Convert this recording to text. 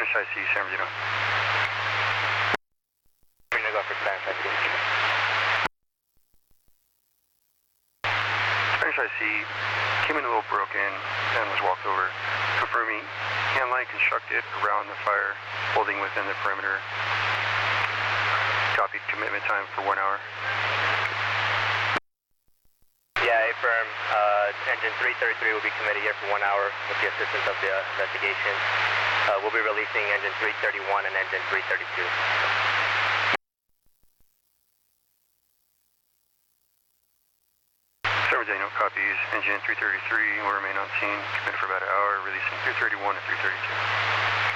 Spanish IC, San Bernardino. We're going to go for Spanish IC. Spanish IC came in a little broken and was walked over. Confirming hand line constructed around the fire, holding within the perimeter. Copied commitment time for 1 hour. Yeah, affirm. Engine 333 will be committed here for 1 hour with the assistance of the investigation. We'll be releasing engine 331 and engine 332. San Bernardino copies. Engine 333 will remain on scene, committed for about an hour, releasing 331 and 332.